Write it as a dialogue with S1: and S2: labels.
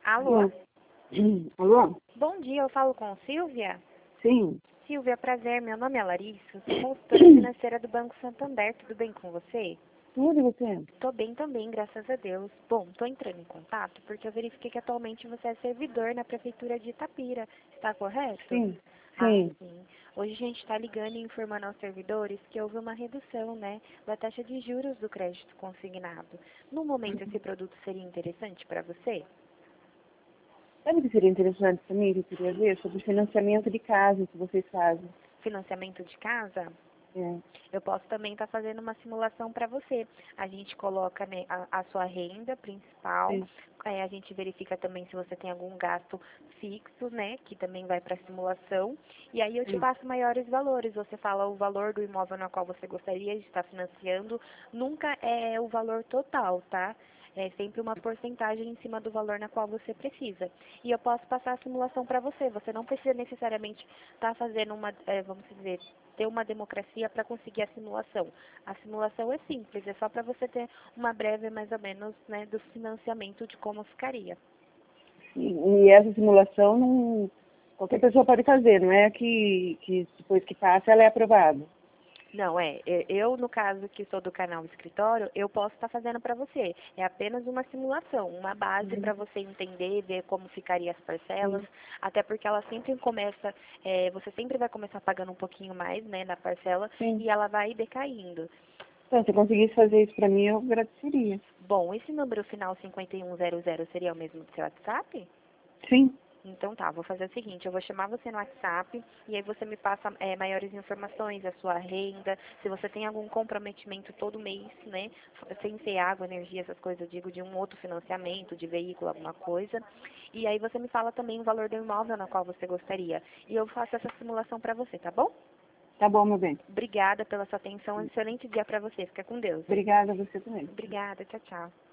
S1: Alô?
S2: Alô?
S1: Bom dia, eu falo com Silvia?
S2: Sim.
S1: Silvia, prazer, meu nome é Larissa, sou consultora financeira do Banco Santander, tudo bem com você?
S2: Tudo e você?
S1: Tô bem também, graças a Deus. Bom, tô entrando em contato porque eu verifiquei que atualmente você é servidor na Prefeitura de Itapira, está correto?
S2: Sim.
S1: Ah,
S2: Sim.
S1: sim. Hoje a gente está ligando e informando aos servidores que houve uma redução, né, da taxa de juros do crédito consignado. No momento, esse produto seria interessante para você?
S2: Sabe o que seria interessante para mim, que eu queria ver? Sobre o financiamento de casa que vocês fazem.
S1: Financiamento de casa?
S2: É.
S1: Eu posso também estar fazendo uma simulação para você. A gente coloca, né, a sua renda principal,
S2: Sim.
S1: a gente verifica também se você tem algum gasto fixo, né, que também vai para a simulação. E aí eu te
S2: Sim.
S1: passo maiores valores. Você fala o valor do imóvel na qual você gostaria de estar financiando. Nunca é o valor total, tá? É sempre uma porcentagem em cima do valor na qual você precisa. E eu posso passar a simulação para você. Você não precisa necessariamente estar fazendo uma, vamos dizer, ter uma democracia para conseguir a simulação. A simulação é simples, é só para você ter uma breve, mais ou menos, né, do financiamento de como ficaria.
S2: E essa simulação não, qualquer pessoa pode fazer, não é que depois que passa ela é aprovada.
S1: Não, eu, no caso que sou do canal Escritório, eu posso estar fazendo para você. É apenas uma simulação, uma base para você entender, ver como ficaria as parcelas,
S2: Sim.
S1: até porque ela sempre começa, você sempre vai começar pagando um pouquinho mais, né, na parcela,
S2: Sim.
S1: e ela vai decaindo.
S2: Então, se eu conseguisse fazer isso para mim, eu agradeceria.
S1: Bom, esse número final 5100 seria o mesmo do seu WhatsApp?
S2: Sim.
S1: Então tá, vou fazer o seguinte, eu vou chamar você no WhatsApp e aí você me passa maiores informações, a sua renda, se você tem algum comprometimento todo mês, né, sem ser água, energia, essas coisas, eu digo de um outro financiamento, de veículo, alguma coisa. E aí você me fala também o valor do imóvel na qual você gostaria. E eu faço essa simulação pra você, tá bom?
S2: Tá bom, meu bem.
S1: Obrigada pela sua atenção, um excelente dia pra você, fica com Deus.
S2: Obrigada a você também.
S1: Obrigada, tchau, tchau.